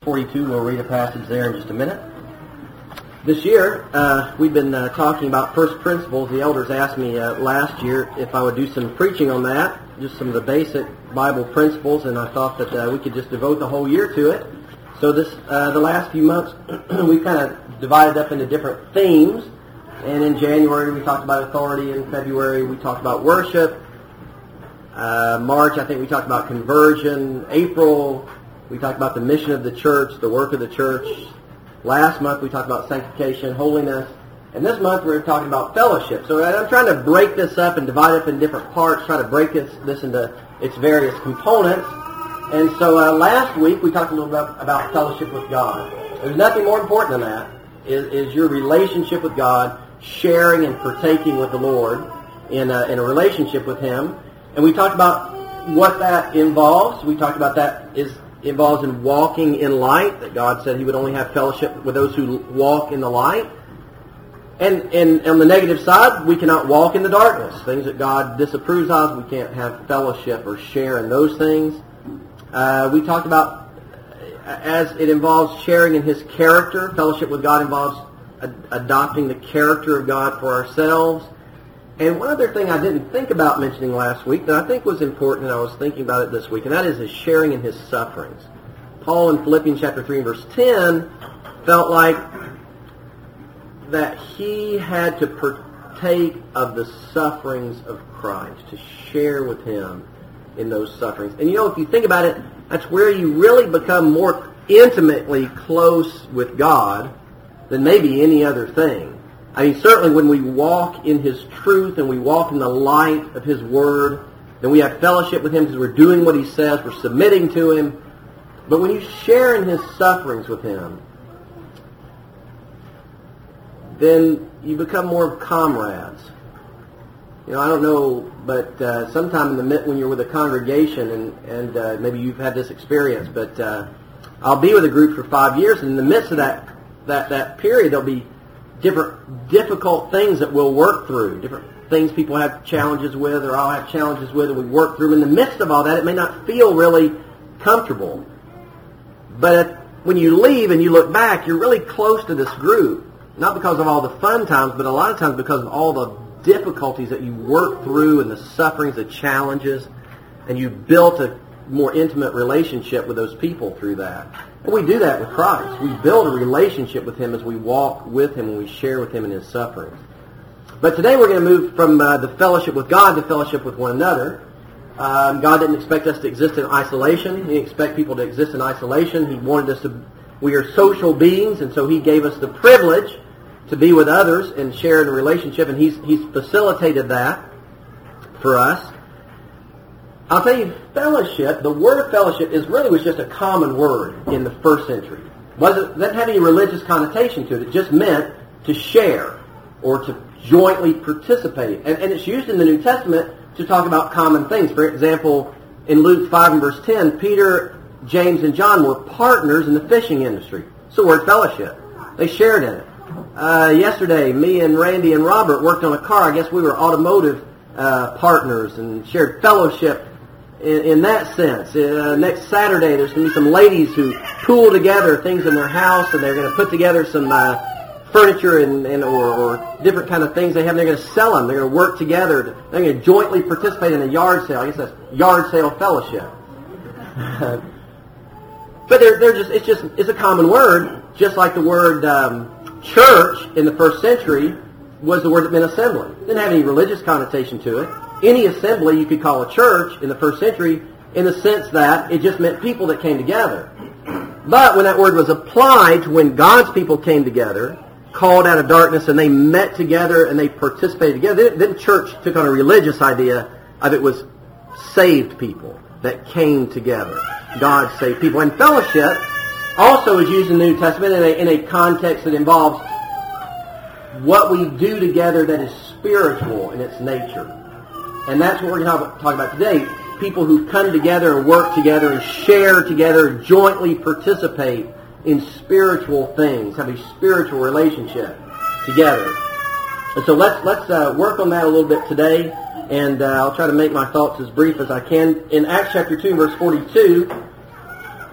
42. We'll read a passage there in just a minute. This year, we've been talking about first principles. The elders asked me last year if I would do some preaching on that, just some of the basic Bible principles, and I thought that we could just devote the whole year to it. So the last few months, we've kind of divided up into different themes. And in January, we talked about authority. In February, we talked about worship. March, I think we talked about conversion. April, we talked about the mission of the church, the work of the church. Last month, we talked about sanctification, holiness. And this month, we're talking about fellowship. So I'm trying to break this up and divide it up in different parts, try to break this into its various components. And so last week, we talked a little bit about fellowship with God. There's nothing more important than that, is your relationship with God, sharing and partaking with the Lord in a relationship with Him. And we talked about what that involves. We talked about that involves in walking in light, that God said He would only have fellowship with those who walk in the light. And on the negative side, we cannot walk in the darkness. Things that God disapproves of, we can't have fellowship or share in those things. We talked about, as it involves sharing in His character, fellowship with God involves adopting the character of God for ourselves. And one other thing I didn't think about mentioning last week that I think was important, and I was thinking about it this week, and that is His sharing in His sufferings. Paul in Philippians chapter 3 and verse 10 felt like that he had to partake of the sufferings of Christ, to share with Him in those sufferings. And if you think about it, that's where you really become more intimately close with God than maybe any other thing. I mean, certainly when we walk in His truth and we walk in the light of His Word, then we have fellowship with Him because we're doing what He says, we're submitting to Him. But when you share in His sufferings with Him, then you become more of comrades. I don't know, but sometime when you're with a congregation, and maybe you've had this experience, but I'll be with a group for 5 years, and in the midst of that period, there'll be different difficult things that we'll work through, different things people have challenges with, or I'll have challenges with, and we work through them. In the midst of all that, it may not feel really comfortable. But when you leave and you look back, you're really close to this group, not because of all the fun times, but a lot of times because of all the difficulties that you work through and the sufferings, the challenges, and you built a more intimate relationship with those people through that. And we do that with Christ. We build a relationship with Him as we walk with Him and we share with Him in His sufferings. But today we're going to move from the fellowship with God to fellowship with one another. God didn't expect us to exist in isolation. He didn't expect people to exist in isolation. He wanted us to, we are social beings, and so He gave us the privilege to be with others and share in a relationship, and He's facilitated that for us. I'll tell you, fellowship, the word fellowship was just a common word in the first century. It didn't have any religious connotation to it. It just meant to share or to jointly participate. And it's used in the New Testament to talk about common things. For example, in Luke 5 and verse 10, Peter, James, and John were partners in the fishing industry. It's the word fellowship. They shared in it. Yesterday, me and Randy and Robert worked on a car. I guess we were automotive partners and shared fellowship in that sense. Next Saturday, there's going to be some ladies who pool together things in their house, and they're going to put together some furniture or different kind of things they have, and they're going to sell them. They're going to work together. They're going to jointly participate in a yard sale. I guess that's yard sale fellowship. But it's a common word, just like the word church in the first century was the word that meant assembly. It didn't have any religious connotation to it. Any assembly you could call a church in the first century in the sense that it just meant people that came together. But when that word was applied to when God's people came together, called out of darkness, and they met together and they participated together, then church took on a religious idea of it was saved people that came together. God saved people. And fellowship also is used in the New Testament in a context that involves what we do together that is spiritual in its nature. And that's what we're going to talk about today. People who come together and work together and share together, jointly participate in spiritual things, have a spiritual relationship together. And so let's work on that a little bit today, and I'll try to make my thoughts as brief as I can. In Acts chapter 2, verse 42,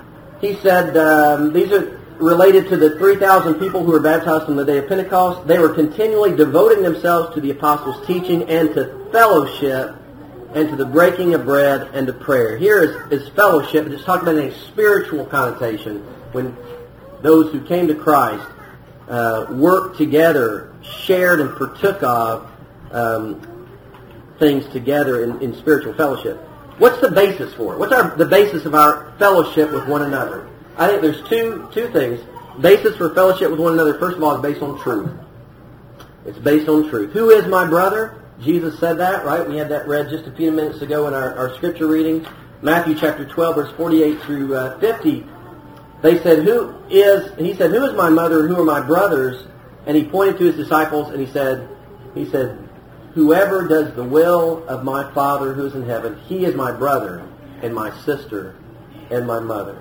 he said these are related to the 3,000 people who were baptized on the day of Pentecost. They were continually devoting themselves to the apostles' teaching and to fellowship and to the breaking of bread and to prayer. Here is fellowship. It's talking about a spiritual connotation when those who came to Christ worked together, shared and partook of things together in spiritual fellowship. What's the basis for it? What's the basis of our fellowship with one another? I think there's two things. Basis for fellowship with one another, first of all, is based on truth. It's based on truth. Who is my brother? Jesus said that, right? We had that read just a few minutes ago in our scripture reading. Matthew chapter 12, verse 48 through 50. They said, he said, who is my mother and who are my brothers? And he pointed to his disciples and he said, whoever does the will of my Father who is in heaven, he is my brother and my sister and my mother.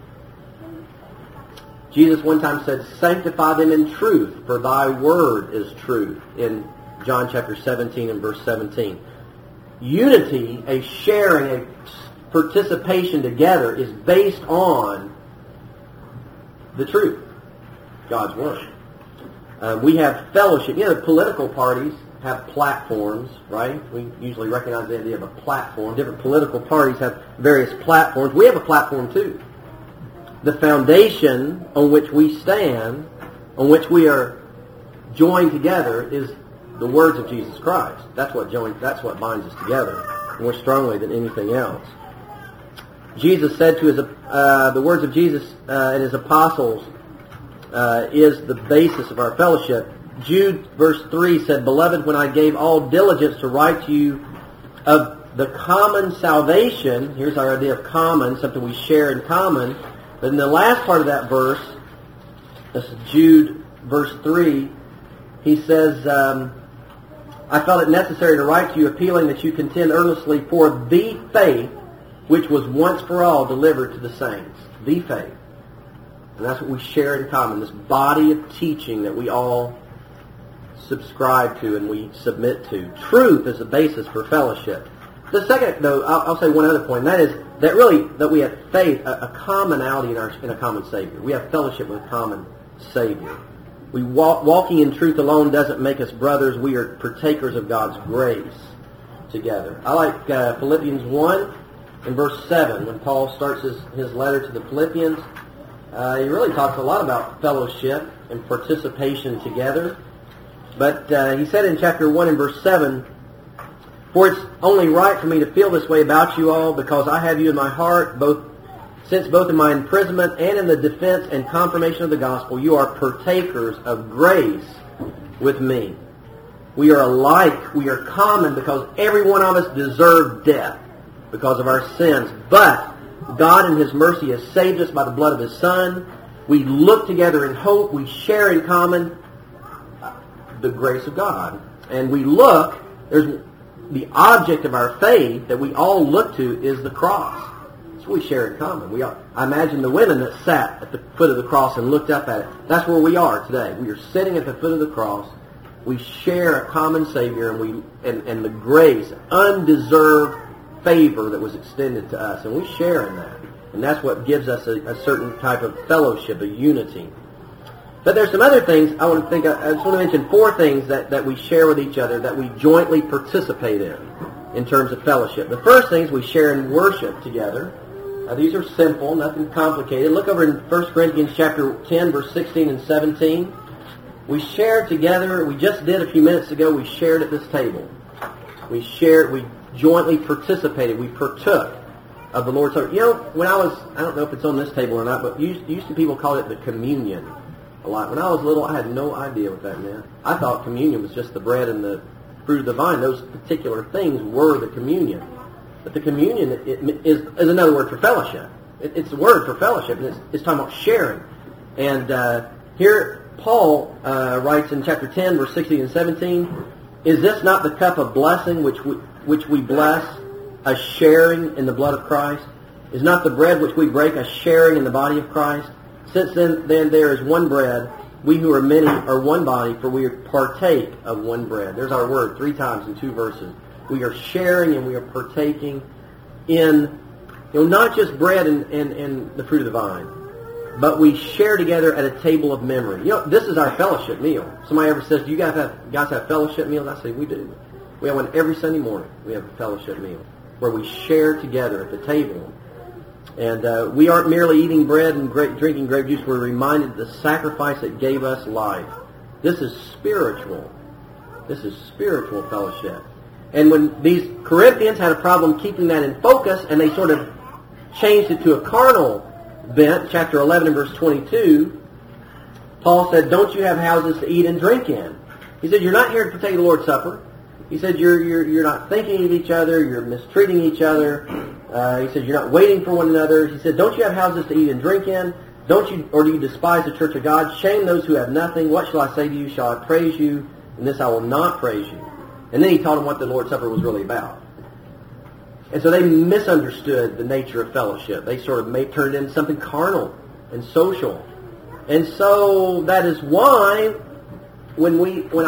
Jesus one time said, sanctify them in truth, for thy word is truth, in John chapter 17 and verse 17. Unity, a sharing, a participation together is based on the truth, God's word. We have fellowship. Political parties have platforms, right? We usually recognize the idea of a platform. Different political parties have various platforms. We have a platform too. The foundation on which we stand, on which we are joined together, is the words of Jesus Christ. That's what binds us together more strongly than anything else. Jesus said to the words of Jesus and his apostles is the basis of our fellowship. Jude, verse 3, said, Beloved, when I gave all diligence to write to you of the common salvation, here's our idea of common, something we share in common, but in the last part of that verse, this is Jude, verse 3, he says, I felt it necessary to write to you, appealing that you contend earnestly for the faith which was once for all delivered to the saints. The faith. And that's what we share in common, this body of teaching that we all subscribe to and we submit to. Truth is the basis for fellowship. The second, though, I'll say one other point, and that is that we have faith, a commonality in a common Savior. We have fellowship with a common Savior. Walking in truth alone doesn't make us brothers. We are partakers of God's grace together. I like Philippians 1 and verse 7, when Paul starts his letter to the Philippians. He really talks a lot about fellowship and participation together. But he said in chapter 1 and verse 7, For it's only right for me to feel this way about you all, because I have you in my heart, since both in my imprisonment and in the defense and confirmation of the gospel, you are partakers of grace with me. We are alike, we are common, because every one of us deserved death because of our sins. But God in His mercy has saved us by the blood of His Son. We look together in hope. We share in common the grace of God. And we look, there's the object of our faith that we all look to is the cross. That's what we share in common. I imagine the women that sat at the foot of the cross and looked up at it. That's where we are today. We are sitting at the foot of the cross. We share a common Savior and the grace, undeserved favor that was extended to us. And we share in that. And that's what gives us a certain type of fellowship, a unity. But there's some other things I just want to mention 4 things that we share with each other, that we jointly participate in terms of fellowship. The first thing is we share in worship together. These are simple, nothing complicated. Look over in 1 Corinthians chapter 10, verse 16 and 17. We share together, we just did a few minutes ago, we shared at this table. We jointly participated, we partook of the Lord's Supper. When I don't know if it's on this table or not, but used to people call it the communion a lot. When I was little, I had no idea what that meant. I thought communion was just the bread and the fruit of the vine. Those particular things were the communion. But the communion is another word for fellowship. It's a word for fellowship, and it's talking about sharing. And here Paul writes in chapter 10, verse 16 and 17, Is this not the cup of blessing which we bless, a sharing in the blood of Christ? Is not the bread which we break a sharing in the body of Christ? Since then there is one bread, we who are many are one body, for we partake of one bread. There's our word 3 times in 2 verses. We are sharing and we are partaking in Not just bread and the fruit of the vine, but we share together at a table of memory. This is our fellowship meal. Somebody ever says, do you guys have fellowship meals? I say, we do. We have one every Sunday morning. We have a fellowship meal where we share together at the table. And we aren't merely eating bread and drinking grape juice. We're reminded of the sacrifice that gave us life. This is spiritual. This is spiritual fellowship. And when these Corinthians had a problem keeping that in focus, and they sort of changed it to a carnal bent, chapter 11 and verse 22, Paul said, don't you have houses to eat and drink in? He said, you're not here to partake of the Lord's Supper. He said, you're not thinking of each other, you're mistreating each other. He said, you're not waiting for one another. He said, don't you have houses to eat and drink in? Don't you, or do you despise the church of God? Shame those who have nothing. What shall I say to you? Shall I praise you? In this I will not praise you. And then he taught them what the Lord's Supper was really about. And so they misunderstood the nature of fellowship. They sort of turned it into something carnal and social. And so that is why when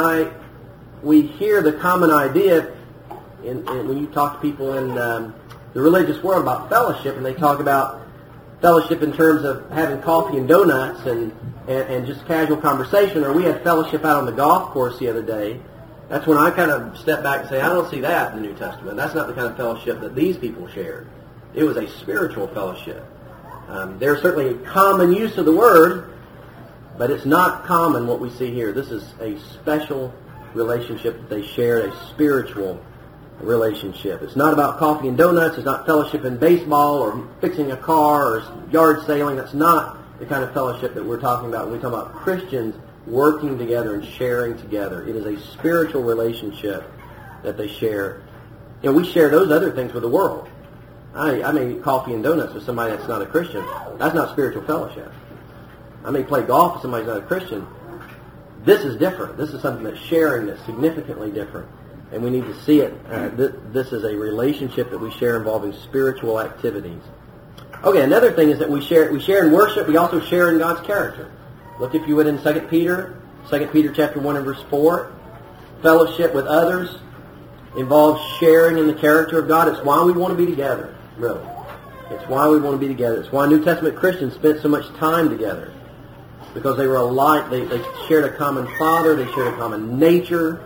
we hear the common idea, when you talk to people in the religious world about fellowship, and they talk about fellowship in terms of having coffee and donuts and just casual conversation, or we had fellowship out on the golf course the other day, that's when I kind of step back and say, I don't see that in the New Testament. That's not the kind of fellowship that these people shared. It was a spiritual fellowship. There's certainly a common use of the word, but it's not common what we see here. This is a special relationship that they shared, a spiritual relationship. It's not about coffee and donuts. It's not fellowship in baseball or fixing a car or yard sailing. That's not the kind of fellowship that we're talking about when we talk about Christians working together and sharing together. It is a spiritual relationship that they share. We share those other things with the world. I may eat coffee and donuts with somebody that's not a Christian. That's not spiritual fellowship. I may play golf with somebody who's not a Christian. This is different. This is something that's sharing that's significantly different. And we need to see it. This is a relationship that we share involving spiritual activities. Okay, another thing is that we share in worship. We also share in God's character. Look, if you would, in 2 Peter chapter 1 and verse 4. Fellowship with others involves sharing in the character of God. It's why we want to be together, really. It's why we want to be together. It's why New Testament Christians spent so much time together. Because they were alike. They shared a common Father. They shared a common nature.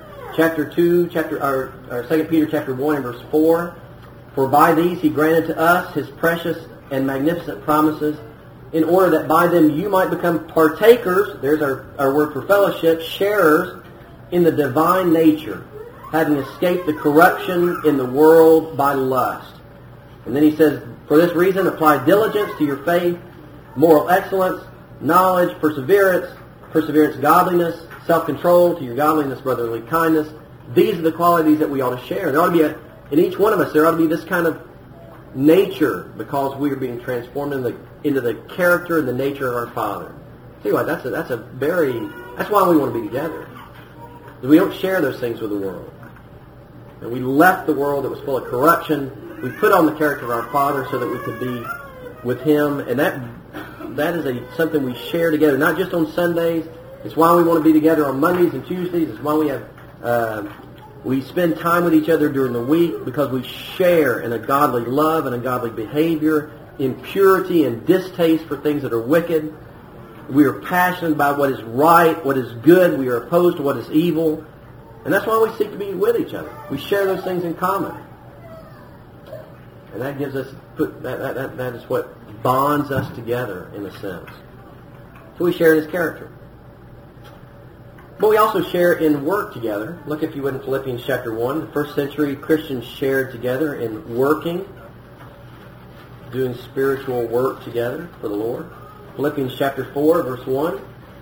2 Peter chapter 1 and verse 4. For by these he granted to us his precious and magnificent promises, in order that by them you might become partakers, there's our word for fellowship, sharers in the divine nature, having escaped the corruption in the world by lust. And then he says, for this reason apply diligence to your faith, moral excellence, knowledge, perseverance, godliness, self-control, to your godliness, brotherly kindness. These are the qualities that we ought to share. There ought to be in each one of us, there ought to be this kind of nature, because we are being transformed into the character and the nature of our Father. Tell you what, that's why we want to be together. We don't share those things with the world. And we left the world that was full of corruption. We put on the character of our Father so that we could be with Him. And that is something we share together, not just on Sundays. It's why we want to be together on Mondays and Tuesdays. It's why we spend time with each other during the week, because we share in a godly love and a godly behavior, in purity and distaste for things that are wicked. We are passionate about what is right, what is good. We are opposed to what is evil. And that's why we seek to be with each other. We share those things in common. And that gives us, that is what bonds us together in a sense. So we share in His character. But we also share in work together. Look, if you would, in Philippians chapter 1. The first century Christians shared together in working, doing spiritual work together for the Lord. Philippians chapter 4, verse 1.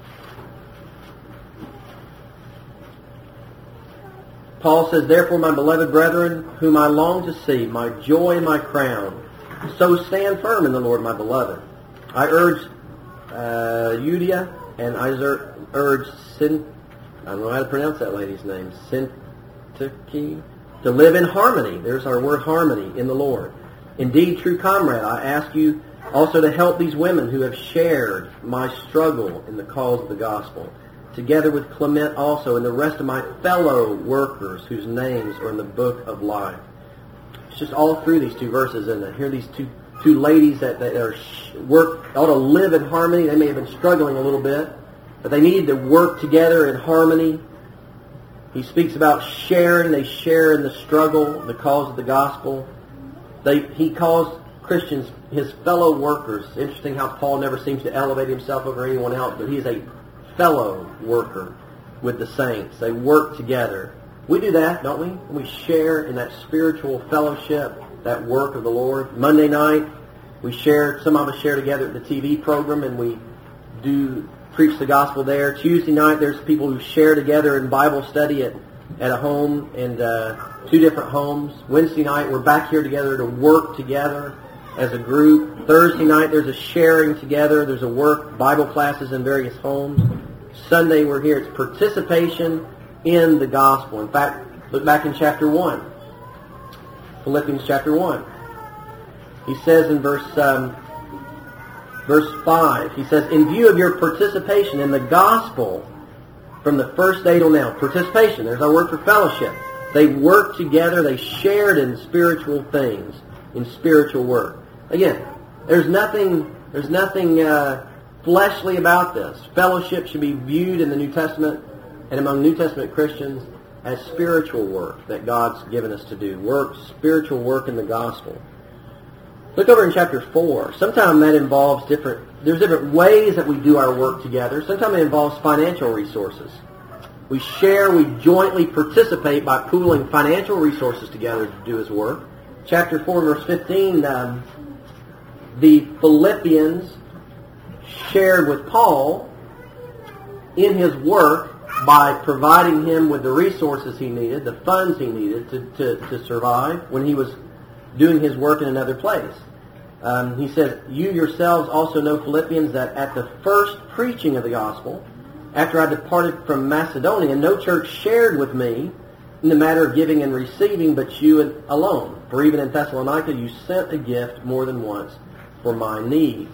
Paul says, therefore, my beloved brethren, whom I long to see, my joy and my crown, so stand firm in the Lord, my beloved. I urge Euodia, and I urge I don't know how to pronounce that lady's name, Syntyche, to live in harmony. There's our word, harmony, in the Lord. Indeed, true comrade, I ask you also to help these women who have shared my struggle in the cause of the gospel, together with Clement also and the rest of my fellow workers whose names are in the book of life. It's just all through these two verses, and here these two two ladies that are ought to live in harmony. They may have been struggling a little bit, but they needed to work together in harmony. He speaks about sharing. They share in the struggle, the cause of the gospel. He calls Christians his fellow workers. Interesting how Paul never seems to elevate himself over anyone else, but he is a fellow worker with the saints. They work together. We do that, don't we? We share in that spiritual fellowship, that work of the Lord. Monday night, some of us share together at the TV program, and we do preach the gospel there. Tuesday night, there's people who share together in Bible study at a home, and 2 different homes. Wednesday night, we're back here together to work together as a group. Thursday night, there's a sharing together. There's a work, Bible classes in various homes. Sunday, we're here. It's participation in the gospel. In fact, look back in chapter 1. Philippians chapter 1. He says in verse 5, he says, in view of your participation in the gospel from the first day till now. Participation, there's our word for fellowship. They worked together, they shared in spiritual things, in spiritual work. Again, there's nothing fleshly about this. Fellowship should be viewed in the New Testament and among New Testament Christians as spiritual work that God's given us to do. Spiritual work in the gospel. Look over in chapter 4. Sometimes that involves there's different ways that we do our work together. Sometimes it involves financial resources. We jointly participate by pooling financial resources together to do His work. Chapter 4, verse 15, the Philippians shared with Paul in his work by providing him with the resources he needed, the funds he needed to survive when he was doing his work in another place. He says, you yourselves also know, Philippians, that at the first preaching of the gospel, after I departed from Macedonia, no church shared with me in the matter of giving and receiving, but you alone. For even in Thessalonica you sent a gift more than once for my needs.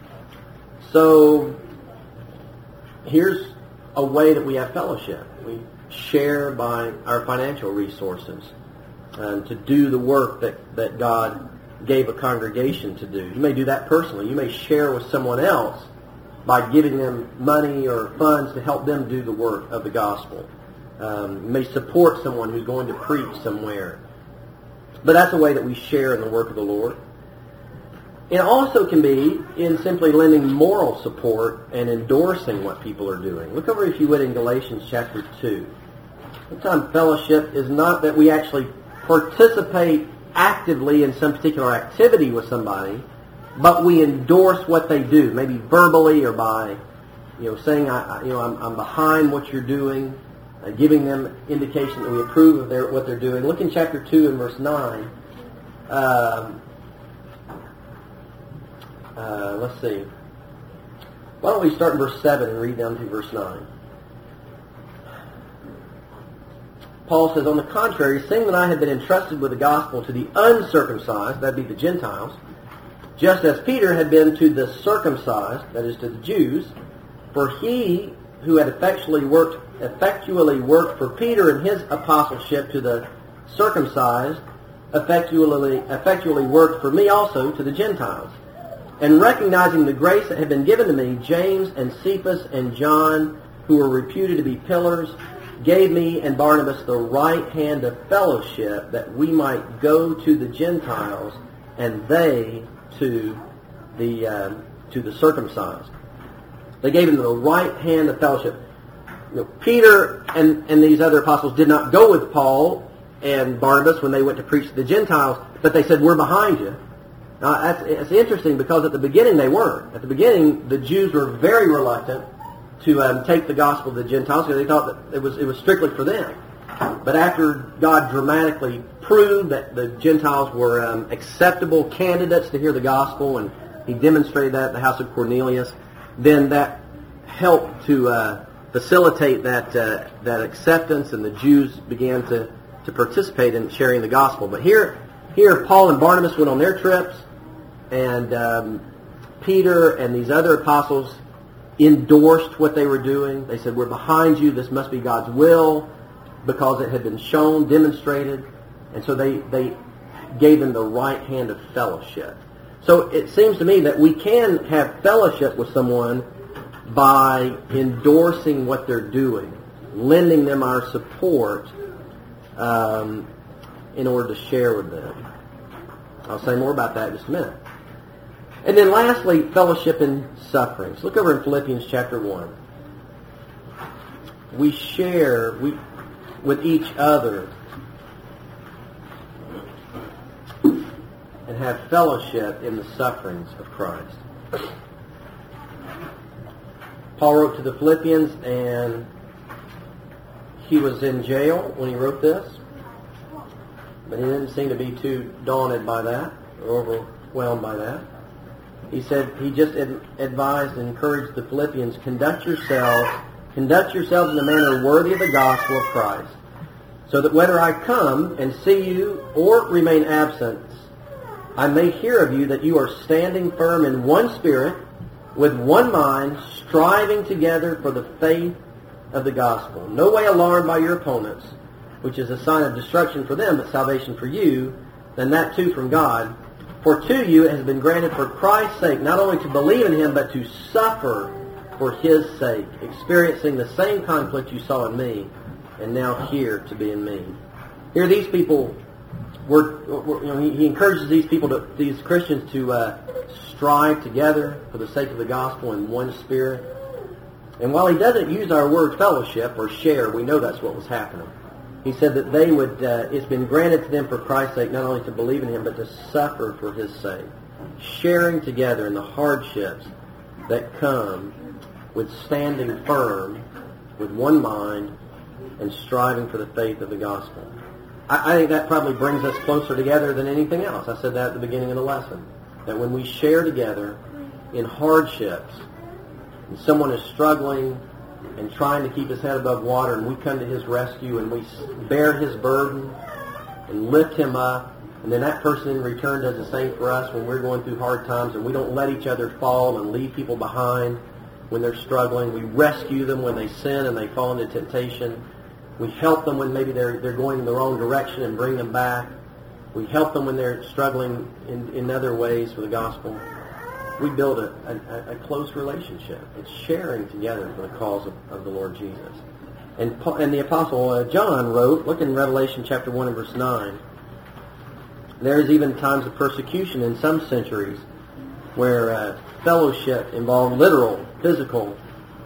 So here's a way that we have fellowship. We share by our financial resources to do the work that God gave a congregation to do. You may do that personally. You may share with someone else by giving them money or funds to help them do the work of the gospel. You may support someone who's going to preach somewhere. But that's a way that we share in the work of the Lord. It also can be in simply lending moral support and endorsing what people are doing. Look over, if you would, in Galatians chapter 2. Sometimes fellowship is not that we actually participate actively in some particular activity with somebody, but we endorse what they do, maybe verbally or by saying, I'm behind what you're doing, giving them indication that we approve of what they're doing. Look in chapter 2 and verse 9. Let's see. Why don't we start in verse 7 and read down to verse 9. Paul says, on the contrary, seeing that I had been entrusted with the gospel to the uncircumcised, that would be the Gentiles, just as Peter had been to the circumcised, that is to the Jews, for he who had effectually worked for Peter in his apostleship to the circumcised, effectually worked for me also to the Gentiles. And recognizing the grace that had been given to me, James and Cephas and John, who were reputed to be pillars, gave me and Barnabas the right hand of fellowship, that we might go to the Gentiles, and they to the circumcised. They gave him the right hand of fellowship. Peter and these other apostles did not go with Paul and Barnabas when they went to preach to the Gentiles, but they said, we're behind you. Now, it's interesting, because at the beginning they weren't. At the beginning, the Jews were very reluctant to take the gospel to the Gentiles, because they thought that it was strictly for them. But after God dramatically proved that the Gentiles were acceptable candidates to hear the gospel, and He demonstrated that at the house of Cornelius, then that helped to facilitate that acceptance, and the Jews began to participate in sharing the gospel. But here Paul and Barnabas went on their trips, and Peter and these other apostles endorsed what they were doing. They said, we're behind you, this must be God's will, because it had been shown, demonstrated, and so they gave them the right hand of fellowship. So it seems to me that we can have fellowship with someone by endorsing what they're doing, lending them our support in order to share with them. I'll say more about that in just a minute. And then lastly, fellowship in sufferings. Look over in Philippians chapter 1. We share with each other and have fellowship in the sufferings of Christ. Paul wrote to the Philippians, and he was in jail when he wrote this, but he didn't seem to be too daunted by that or overwhelmed by that. He said he just advised and encouraged the Philippians, conduct yourselves in a manner worthy of the gospel of Christ, so that whether I come and see you or remain absent, I may hear of you that you are standing firm in one spirit, with one mind, striving together for the faith of the gospel. No way alarmed by your opponents, which is a sign of destruction for them, but salvation for you, and that too from God. For to you it has been granted for Christ's sake, not only to believe in him, but to suffer for his sake, experiencing the same conflict you saw in me, and now here to be in me. Here these people he encourages these Christians to strive together for the sake of the gospel in one spirit. And while he doesn't use our word fellowship or share, we know that's what was happening. He said that they would, it's been granted to them for Christ's sake, not only to believe in him, but to suffer for his sake. Sharing together in the hardships that come with standing firm with one mind and striving for the faith of the gospel. I think that probably brings us closer together than anything else. I said that at the beginning of the lesson, that when we share together in hardships, and someone is struggling and trying to keep his head above water, and we come to his rescue and we bear his burden and lift him up, and then that person in return does the same for us when we're going through hard times, and we don't let each other fall and leave people behind when they're struggling. We rescue them when they sin and they fall into temptation. We help them when maybe they're going in the wrong direction and bring them back. We help them when they're struggling in other ways for the gospel. We build a close relationship. It's sharing together for the cause of the Lord Jesus. And the Apostle John wrote, look in Revelation chapter 1 and verse 9, there is even times of persecution in some centuries where fellowship involved literal, physical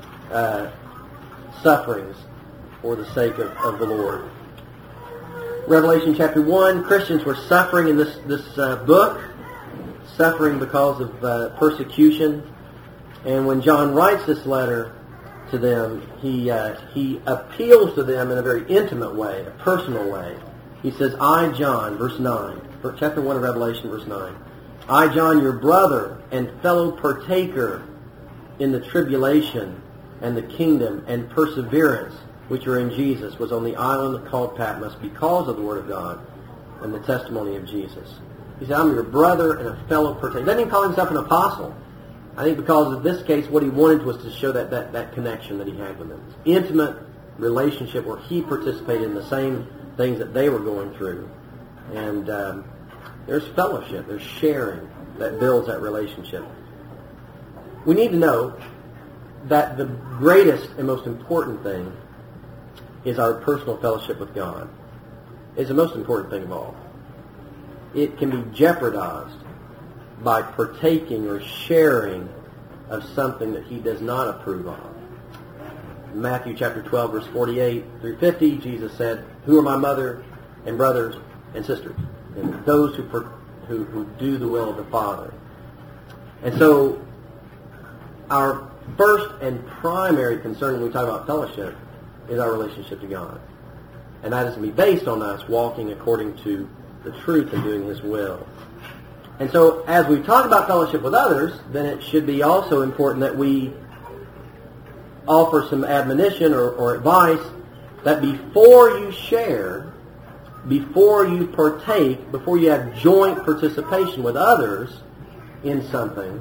sufferings for the sake of the Lord. Revelation chapter 1, Christians were suffering in this book, suffering because of persecution. And when John writes this letter to them, he appeals to them in a very intimate way, a personal way. He says, I, John, verse 9, chapter 1 of Revelation, verse 9, I, John, your brother and fellow partaker in the tribulation and the kingdom and perseverance which are in Jesus, was on the island called Patmos because of the Word of God and the testimony of Jesus. He said, I'm your brother and a fellow partaker. He doesn't even call himself an apostle. I think because of this case, what he wanted was to show that connection that he had with them. Intimate relationship where he participated in the same things that they were going through. And there's fellowship, there's sharing that builds that relationship. We need to know that the greatest and most important thing is our personal fellowship with God. It's the most important thing of all. It can be jeopardized by partaking or sharing of something that he does not approve of. In Matthew chapter 12, verse 48 through 50, Jesus said, who are my mother and brothers and sisters? And those who do the will of the Father. And so our first and primary concern when we talk about fellowship is our relationship to God. And that is to be based on us walking according to the truth and doing his will. And so as we talk about fellowship with others, then it should be also important that we offer some admonition or advice that before you share, before you partake, before you have joint participation with others in something,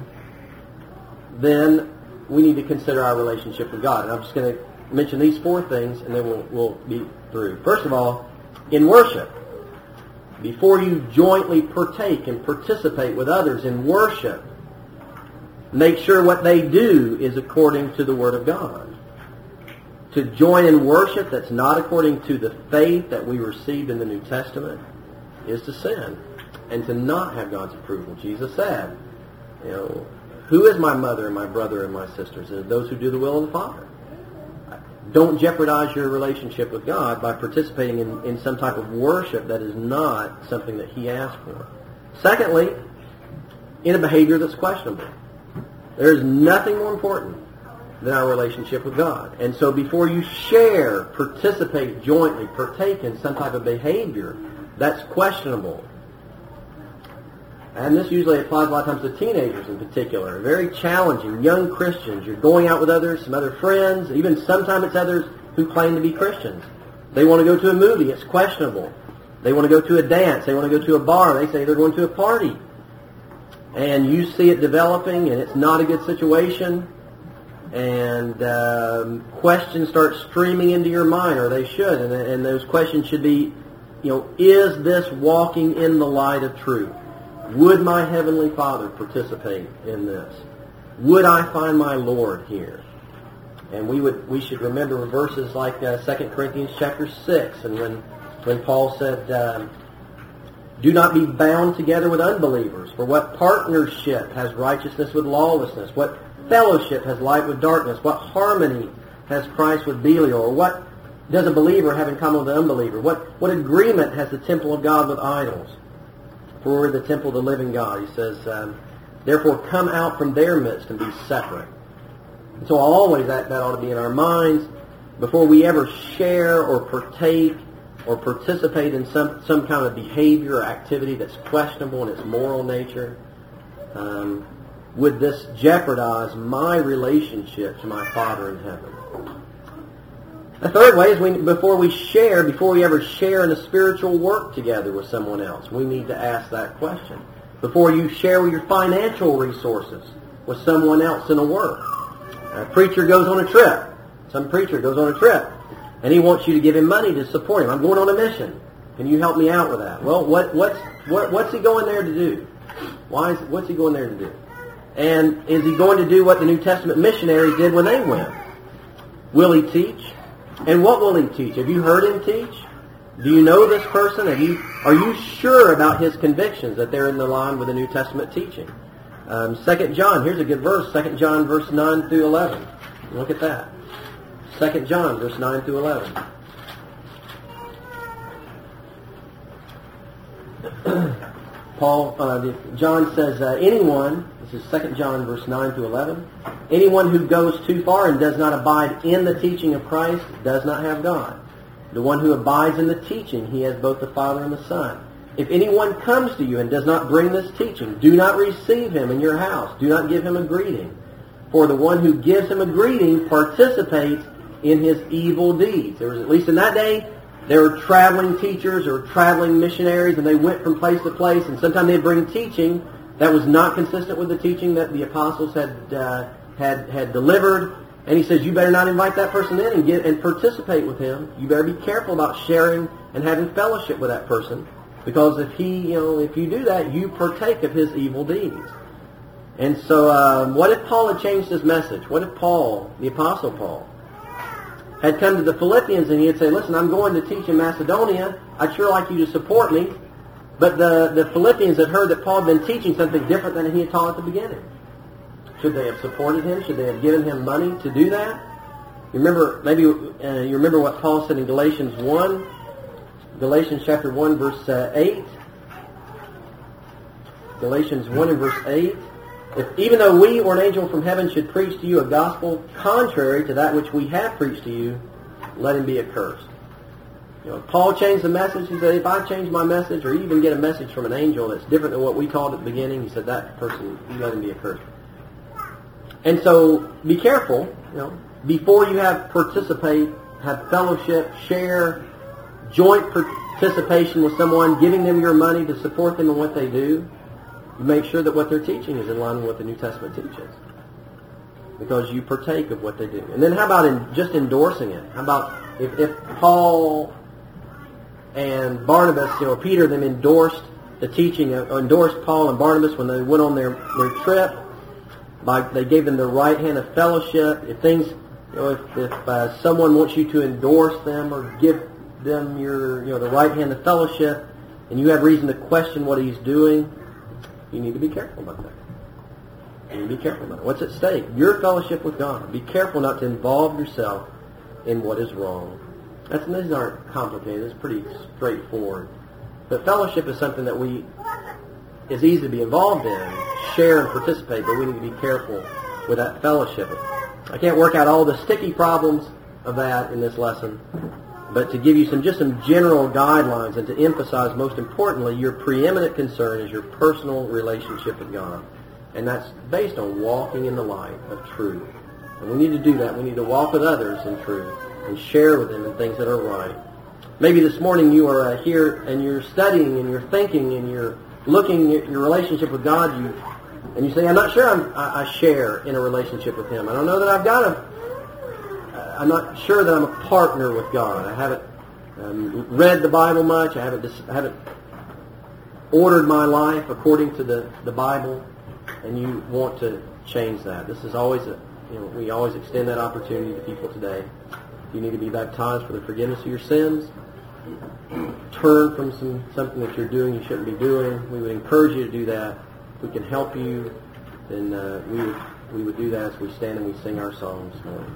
then we need to consider our relationship with God. And I'm just going to mention these four things, and then we'll be through. First of all, in worship, before you jointly partake and participate with others in worship, make sure what they do is according to the Word of God. To join in worship that's not according to the faith that we received in the New Testament is to sin and to not have God's approval. Jesus said, who is my mother and my brother and my sisters? They're those who do the will of the Father. Don't jeopardize your relationship with God by participating in some type of worship that is not something that He asked for. Secondly, in a behavior that's questionable. There's nothing more important than our relationship with God. And so before you share, participate jointly, partake in some type of behavior that's questionable. And this usually applies a lot of times to teenagers in particular. Very challenging, young Christians. You're going out with others, some other friends, even sometimes it's others who claim to be Christians. They want to go to a movie, it's questionable. They want to go to a dance, they want to go to a bar, they say they're going to a party. And you see it developing, and it's not a good situation, and questions start streaming into your mind, or they should, and those questions should be, is this walking in the light of truth? Would my Heavenly Father participate in this? Would I find my Lord here? And we should remember verses like 2 Corinthians chapter 6, and when Paul said, do not be bound together with unbelievers, for what partnership has righteousness with lawlessness? What fellowship has light with darkness? What harmony has Christ with Belial? Or what does a believer have in common with an unbeliever? What agreement has the temple of God with idols? For we're the temple of the living God. He says, therefore come out from their midst and be separate. And so always that ought to be in our minds before we ever share or partake or participate in some kind of behavior or activity that's questionable in its moral nature. Would this jeopardize my relationship to my Father in heaven? The third way is before we ever share in a spiritual work together with someone else, we need to ask that question. Before you share your financial resources with someone else in a work. A preacher goes on a trip. Some preacher goes on a trip, and he wants you to give him money to support him. I'm going on a mission. Can you help me out with that? Well, what's he going there to do? What's he going there to do? And is he going to do what the New Testament missionaries did when they went? Will he teach? And what will he teach? Have you heard him teach? Do you know this person? Are you sure about his convictions that they're in the line with the New Testament teaching? 2 John, here's a good verse, 2 John verse 9 through 11. Look at that. 2 John verse 9 through 11. John says, anyone, this is 2 John verse 9 through 11, anyone who goes too far and does not abide in the teaching of Christ does not have God. The one who abides in the teaching, he has both the Father and the Son. If anyone comes to you and does not bring this teaching, do not receive him in your house. Do not give him a greeting. For the one who gives him a greeting participates in his evil deeds. There was, at least in that day, there were traveling teachers or traveling missionaries, and they went from place to place, and sometimes they'd bring teaching that was not consistent with the teaching that the apostles had delivered. And he says, you better not invite that person in and participate with him. You better be careful about sharing and having fellowship with that person, because if you do that, you partake of his evil deeds. And so, what if Paul had changed his message? What if Paul, the Apostle Paul, had come to the Philippians and he had said, listen, I'm going to teach in Macedonia. I'd sure like you to support me. But the Philippians had heard that Paul had been teaching something different than he had taught at the beginning. Should they have supported him? Should they have given him money to do that? You remember what Paul said in Galatians 1? Galatians chapter 1 verse 8. Galatians 1 and verse 8. If even though we or an angel from heaven should preach to you a gospel contrary to that which we have preached to you, let him be accursed. Paul changed the message. He said, if I change my message or even get a message from an angel that's different than what we taught at the beginning, he said, that person, you let him be accursed. And so, be careful, before you have fellowship, share, joint participation with someone, giving them your money to support them in what they do, you make sure that what they're teaching is in line with what the New Testament teaches. Because you partake of what they do. And then how about just endorsing it? How about if Paul and Barnabas, Peter, them endorsed the teaching, endorsed Paul and Barnabas when they went on their trip. They gave them the right hand of fellowship. If things, if someone wants you to endorse them or give them the right hand of fellowship, and you have reason to question what he's doing, you need to be careful about that. You need to be careful about it. What's at stake? Your fellowship with God. Be careful not to involve yourself in what is wrong. These aren't complicated. It's pretty straightforward. But fellowship is something that is easy to be involved in, share and participate, but we need to be careful with that fellowship. I can't work out all the sticky problems of that in this lesson, but to give you some general guidelines and to emphasize, most importantly, your preeminent concern is your personal relationship with God. And that's based on walking in the light of truth. And we need to do that. We need to walk with others in truth and share with them in things that are right. Maybe this morning you are here and you're studying and you're thinking and you're looking at your relationship with God, and you say, I'm not sure I share in a relationship with Him. I don't know that I'm not sure that I'm a partner with God. I haven't read the Bible much. I haven't ordered my life according to the Bible, and you want to change that. This is always we always extend that opportunity to people today. If you need to be baptized for the forgiveness of your sins, turn from something that you're doing you shouldn't be doing, we would encourage you to do that. If we can help you, then we would do that as we stand and we sing our song this morning.